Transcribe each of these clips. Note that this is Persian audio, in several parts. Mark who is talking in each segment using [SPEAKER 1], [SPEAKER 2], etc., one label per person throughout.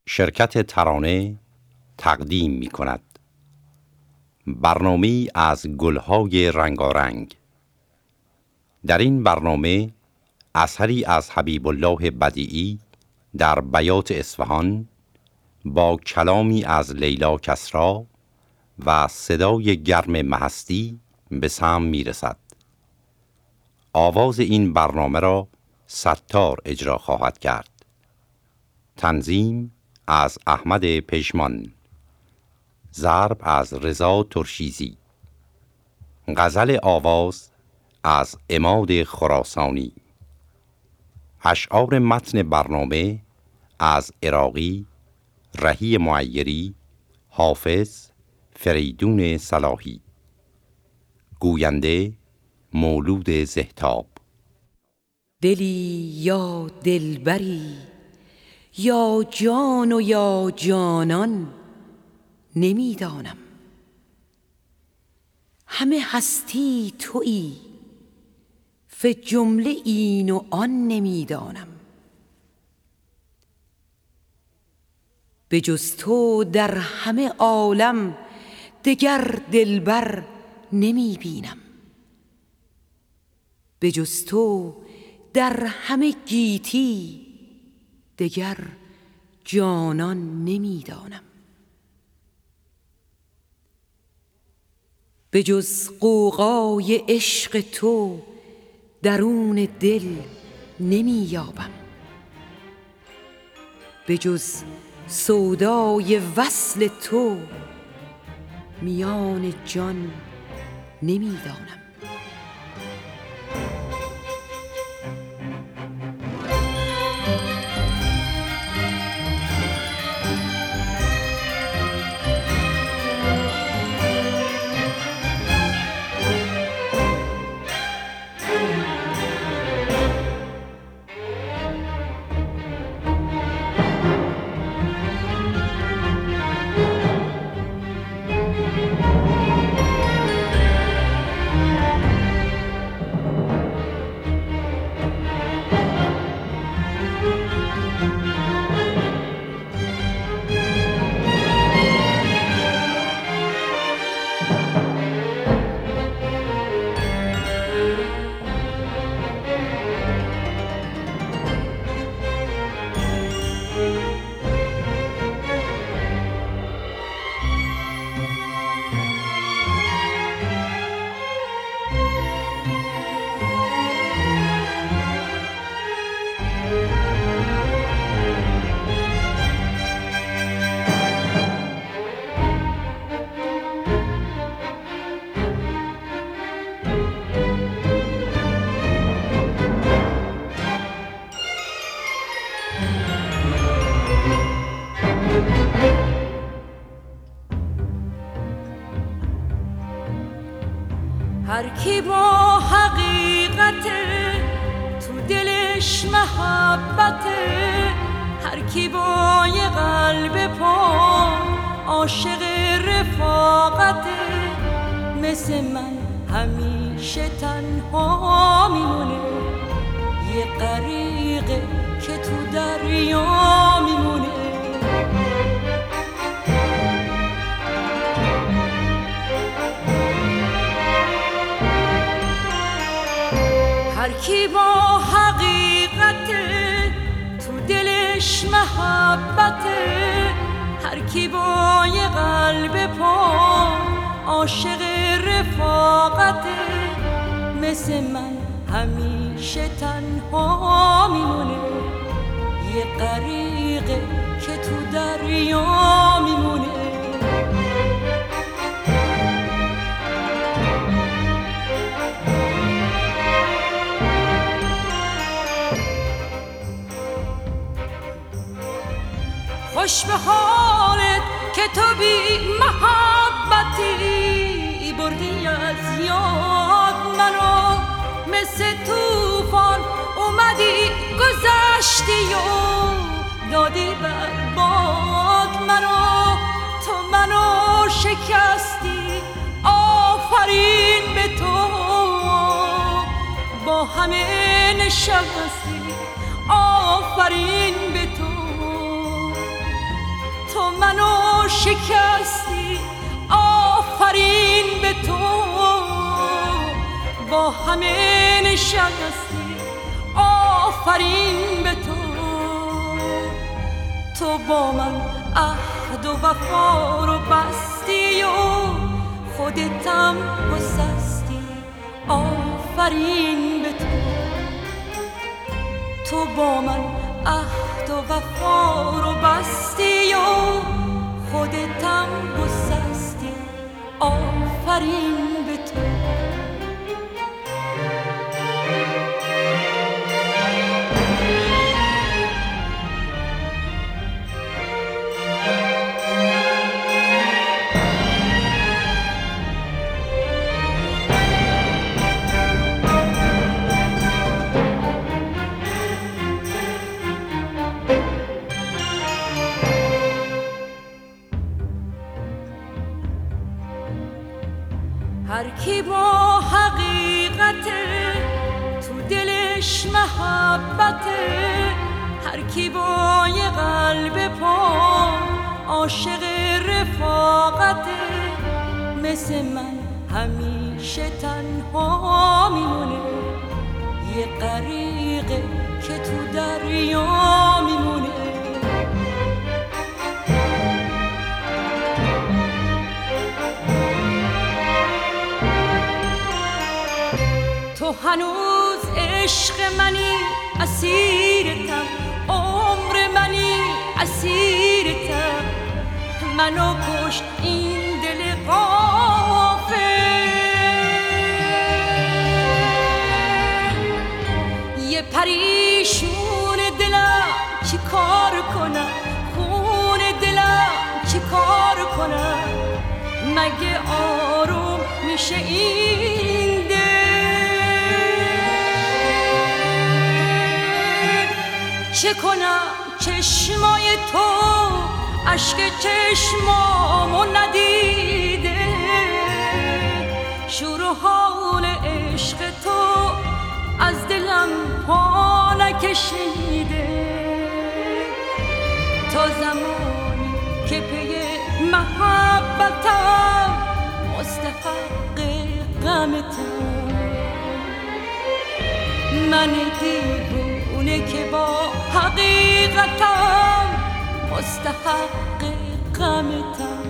[SPEAKER 1] شرکت ترانه تقدیم می کند برنامه‌ای از گلهای رنگارنگ. در این برنامه اثری از حبیب الله بدیعی در بیات اصفهان با کلامی از لیلا کسری و صدای گرم مهستی به سمع می رسد. آواز این برنامه را ستار اجرا خواهد کرد. تنظیم از احمد پژمان، ضرب از رضا ترشیزی، غزل آواز از عماد خراسانی. اشعار متن برنامه از عراقی، رهی معیری، حافظ، فریدون صلاحی. گوینده مولود زهتاب.
[SPEAKER 2] دلی یا دلبری، یا جان و یا جانان، نمیدانم. همه هستی تویی، فی جمله این و آن نمیدانم. به جز تو در همه عالم دگر دلبر نمی بینم. به جز تو در همه گیتی دگر جانان نمی دانم. به جز غوغای عشق تو درون دل نمی یابم. به جز سودای وصل تو میان جان نمی دانم.
[SPEAKER 3] هر کی با حقیقت تو دلش محبت، هر کی با یه قلب پاک عاشق رفاقت، مثل من همیشه تنها میمونه، یه غریقه که تو دریا میمونه. هر کی با حقیقت تو دلش محبت، هر کی با یه قلب پاک عاشق رفاقت، مثل من همیشه تنها میمونه، یه غریقه که تو دریا میمونه. خوش به حالت که تو بی محبتی، بردی از یاد منو، مثل توفان اومدی گذشتی و دادی بر باد منو. تو منو شکستی، آفرین به تو، با همه نشستی، آفرین به تو. منو شکستی، آفرین به تو. با همه نشستی، آفرین به تو. تو با من عهد و وفا رو بستی و خودتم گسستی، آفرین به تو. تو با من عهد و وفا رو بستی و خودتم گسستی، آفرین به تو. هر کی با حقیقت تو دلش محبته، هر کی با یه قلب پاک عاشق رفاقته، مثل من همیشه تنها میمونه، یه غریقه که تو دریا میمونه. تو هنوز عشق منی، اسیرتم، عمر منی، اسیرتم. منو کشت این دل غافل، یه پریشون دلم چی کار کنم، خون دلم چی کار کنم. مگه آروم میشه این دل؟ چه کنم چشمای تو اشک چشمامو ندیده، شور و حال عشق تو از دلم پا نکشیده. تا زمانی که پی محبتم مستحق غمتم، من دیوونه که با حقیقتم مستحق غمتم.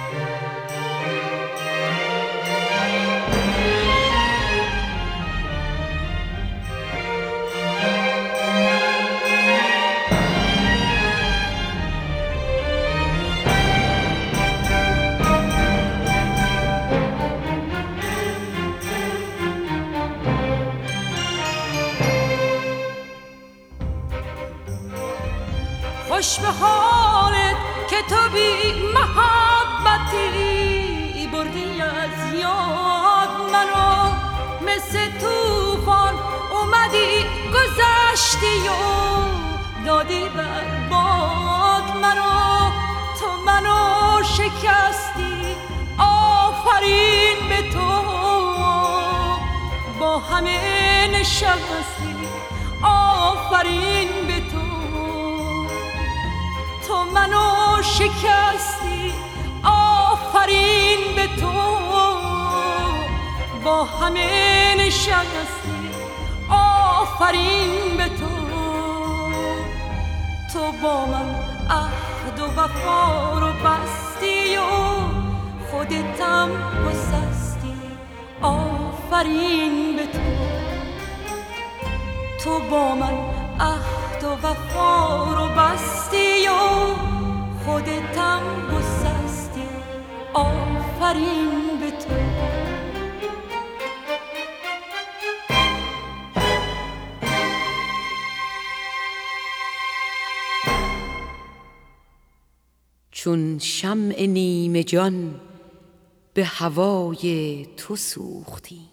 [SPEAKER 3] خوش به حالت که تو بی محبتی، بردی از یاد منو، مثل توفان اومدی گذشتی و دادی بر باد منو. تو منو شکستی، آفرین به تو. با همه نشستی، آفرین به تو. تو منو شکستی، آفرین به تو. با همه نشستی، آفرین به تو. تو با من عهد و وفا رو بستی و خودتم گسستی، آفرین به تو. تو با من عهد و وفا رو بستی و خودتم گسستی، آفرین به تو.
[SPEAKER 2] چون شمع نیمه جان به هوای تو سوختیم،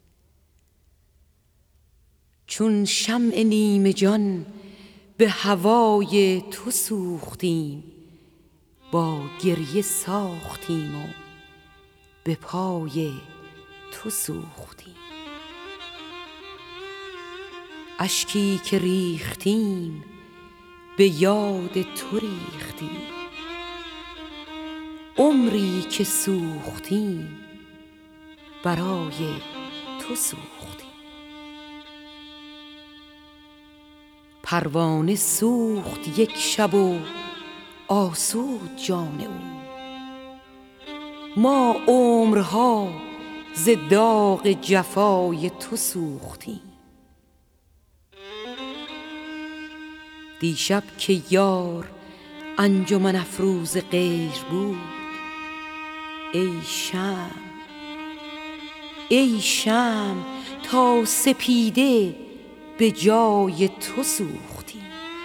[SPEAKER 2] چون شمع نیمه جان به هوای تو سوختیم. با گریه ساختیم و به پای تو سوختیم. اشکی که ریختیم به یاد تو ریختیم، عمری که سوختیم برای تو سوختیم. پروانه سوخت یک شب و آسود جان او، ما عمرها ز داغ جفای تو سوختیم. دیشب که یار انجمن افروز غیر بود، ای شمع تا سپیده به جای تو سوختیم.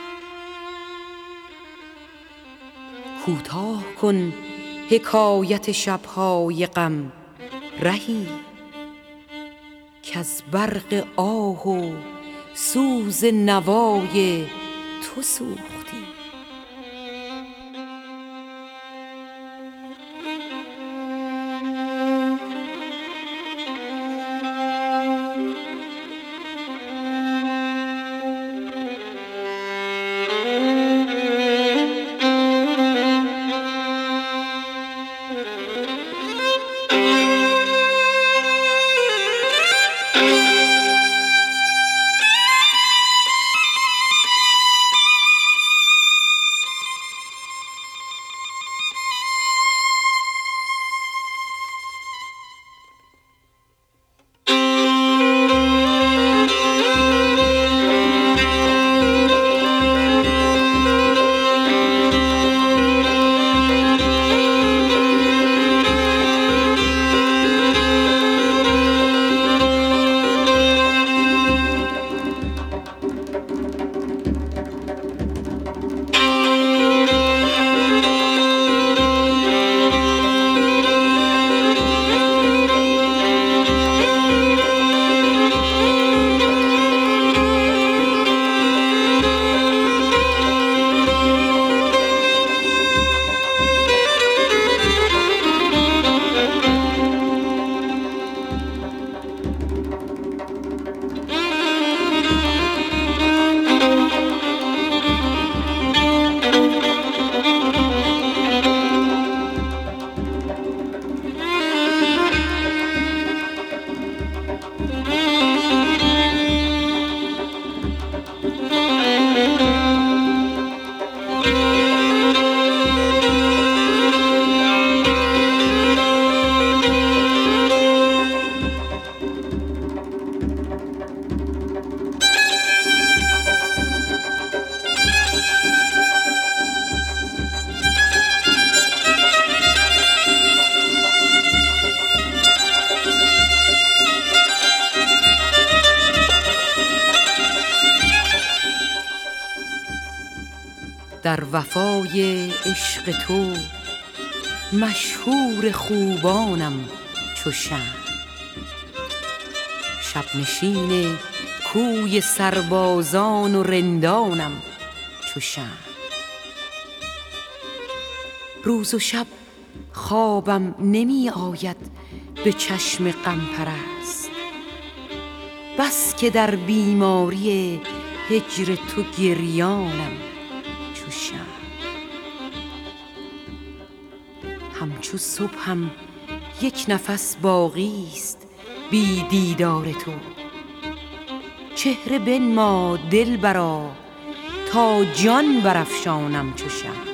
[SPEAKER 2] کوتاه کن حکایت شبهای غم رهی، کز برق آه و سوز نوای تو سوختیم. در وفای عشق تو مشهور خوبانم چو شمع، شب نشین کوی سربازان و رندانم چو شمع. روز و شب خوابم نمی آید به چشم غم پرست، بس که در بیماری هجر تو گریانم چو شمع. همچو صبحم یک نفس باقی است بی دیدار تو، چهره بنما دلبرا تا جان برافشانم چو شمع.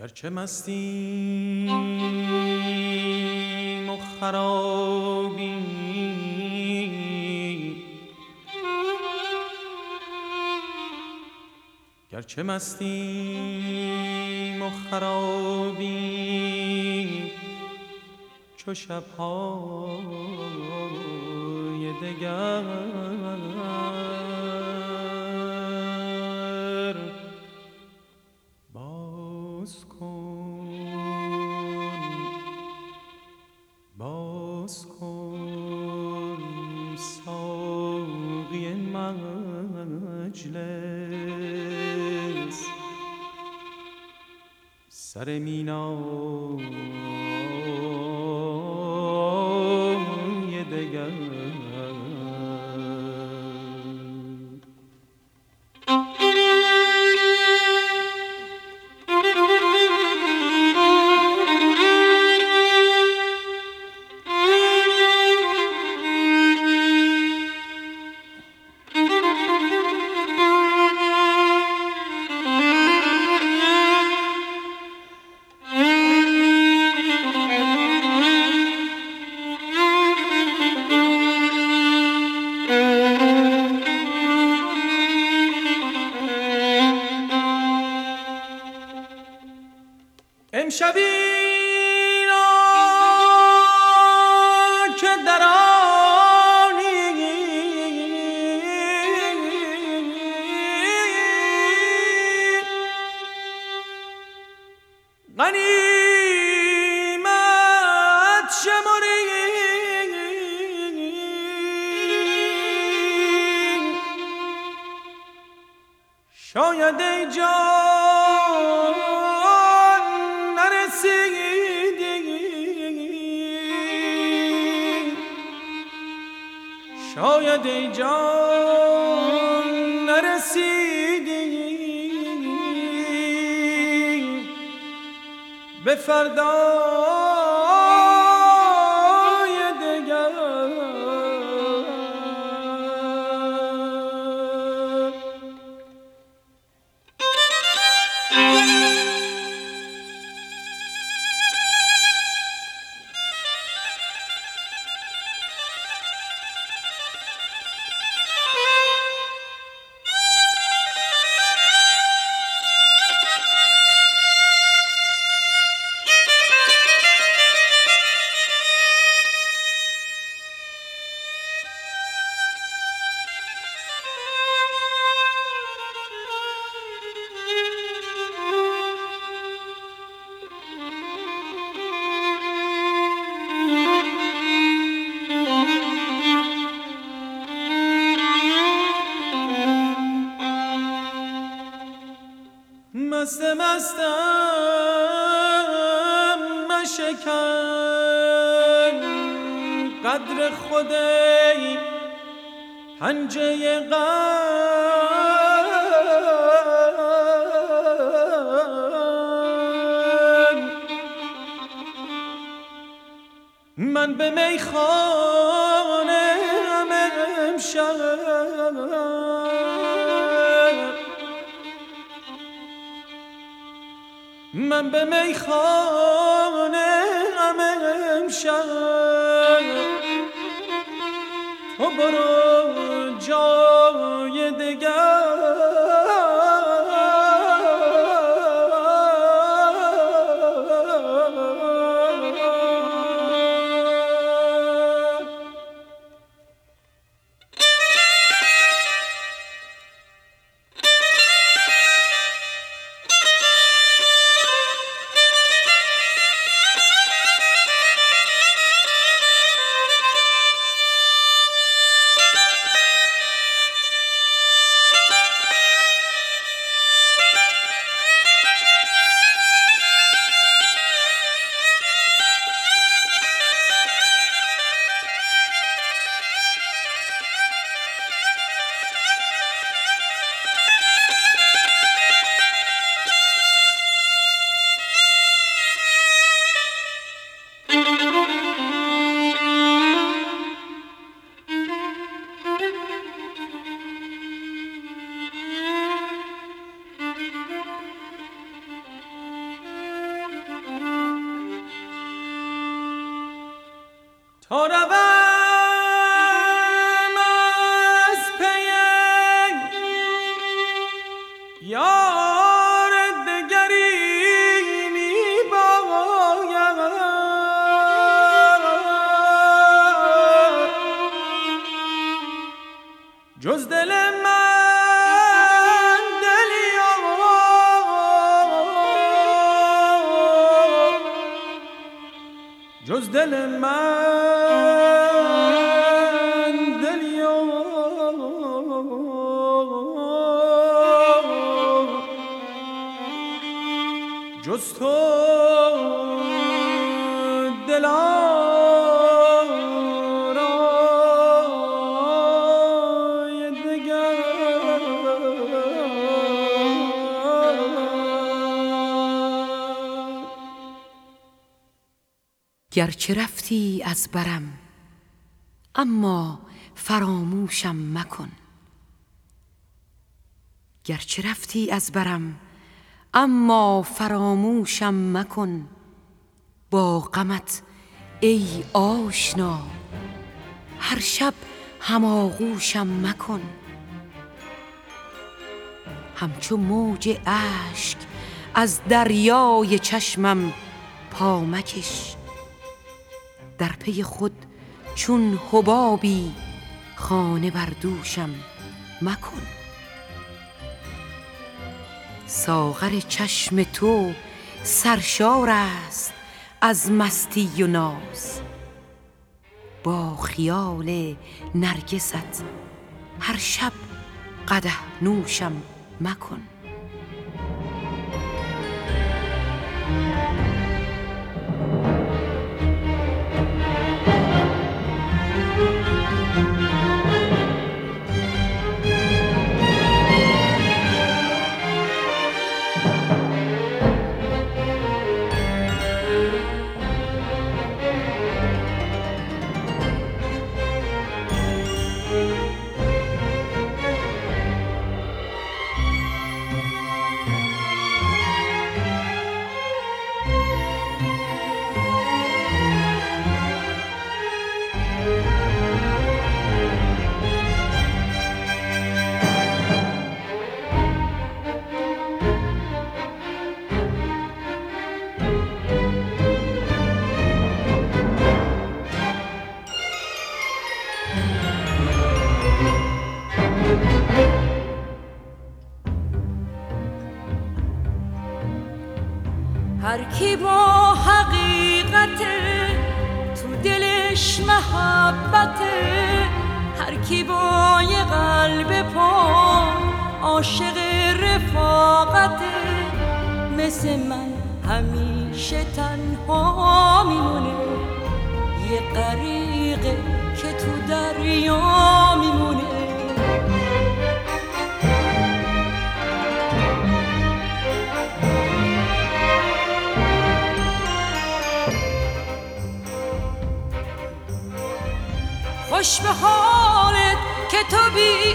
[SPEAKER 4] گرچه مستیم و خرابیم، گرچه مستیم و خرابیم، چو شب‌های دگر باز کن ساقی مجلس، سر مینای دگر. امشبی را که در آنی غنیمت شمری، شاید ای جان شاید ای جان نرسیدی به فردای دگر. مستم مشکن قدر خودی پنجه غم، من به میخانه امشب من به میخانه امشب، تو برو جای دگر. یار دگری می باید جز دل من دلیا جز دل من دلیا جز تو دلارای دگر
[SPEAKER 2] گرچه رفتی از برم اما فراموشم مکن. گرچه رفتی از برم اما فراموشم مکن. با غمت ای آشنا هر شب هماغوشم مکن. همچو موج اشک از دریای چشمم پا مکش. در پی خود چون حبابی خانه بر دوشم مکن. ساغر چشم تو سرشار است از مستی و ناز. با خیال نرگست هر شب قدح نوشم مکن.
[SPEAKER 3] هر کی با حقیقت تو دلش محبته، هر کی با یه قلب پاک عاشق رفاقته، مثل من همیشه تنها میمونه، یه غریقه که تو دریا میمونه. خوش به حالت که تو بی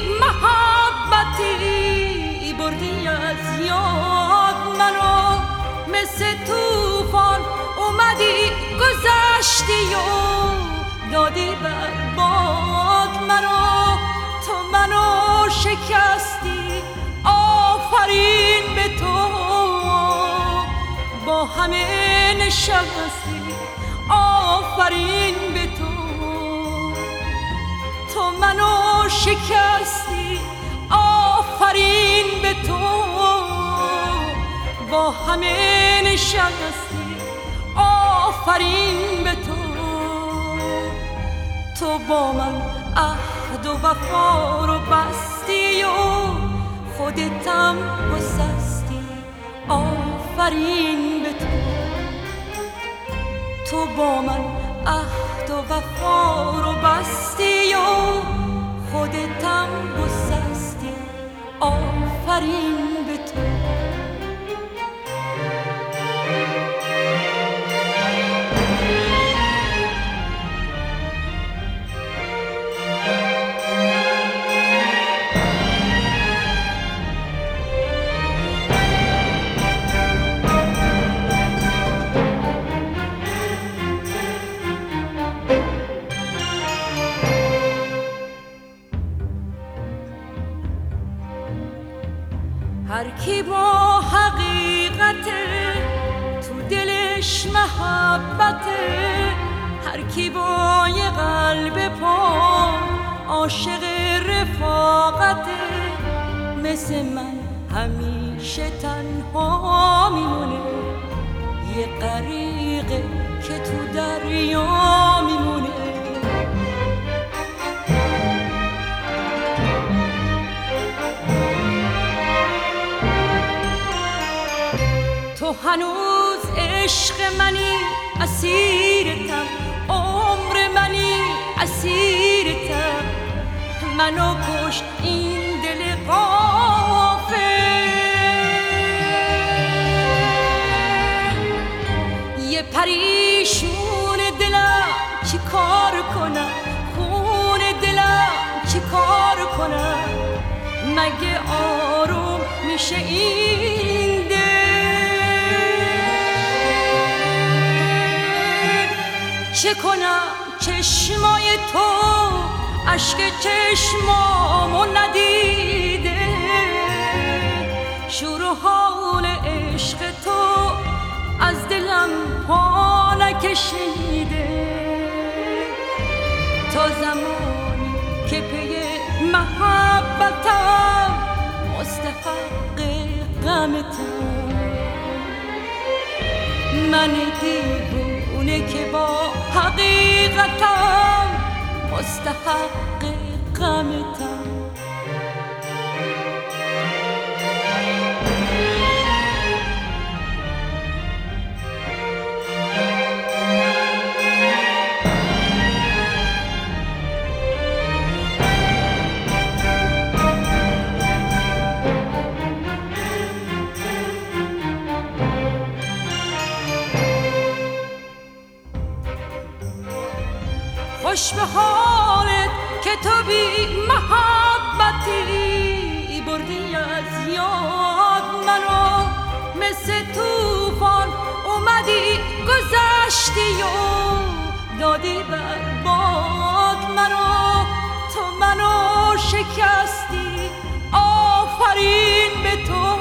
[SPEAKER 3] محبتی، بردی از یاد منو، مثل توفان اومدی گذشتی و دادی بر باد منو. تو منو شکستی، آفرین به تو، با همه نشستی، آفرین به تو. تو منو شکستی، آفرین به تو، با همه نشستی، آفرین به تو. تو با من عهد و وفا رو بستی و خودتم گسستی، آفرین به تو. تو با من عهد و وفا رو بستی و خودتم گسستی، آفرین به تو. هر کی با حقیقت تو دلش محبته، هر کی با یه قلب پاک عاشق رفاقته، مثل من همیشه تنها میمونه، یه غریقه که تو دریا میمونه. تو هنوز عشق منی، اسیرتم، عمر منی، اسیرتم، منو کشت این دل غافل. یه پریشون دلم چی کار کنم، خون دلم چی کار کنم، مگه آروم میشه این دل؟ چه کنم چشمای تو اشک چشمامو ندیده، شور و حال عشق تو از دلم پا نکشیده. تا زمانی که پی محبتم مستحق غمتم، من دیوونه که با حقیقتم مستحق غمتم. خوش به حالت که تو بی محبتی، بردی از یاد منو، مثل توفان اومدی گذشتی و دادی بر باد منو. تو منو شکستی، آفرین به تو،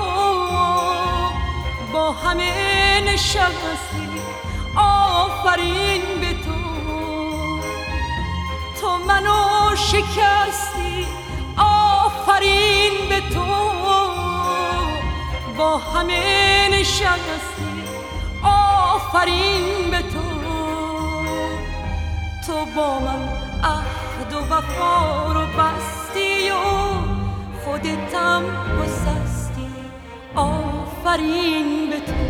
[SPEAKER 3] با همه نشستی، آفرین به تو. تو منو شکستی، آفرین به تو، با همه نشستی، آفرین به تو. تو با من عهد و وفا رو بستی و خودتم گسستی، آفرین به تو.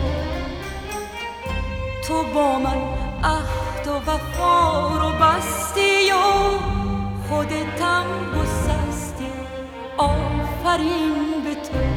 [SPEAKER 3] تو با من عهد و وفا رو بستی و خودتم گسستی، آفرین به تو.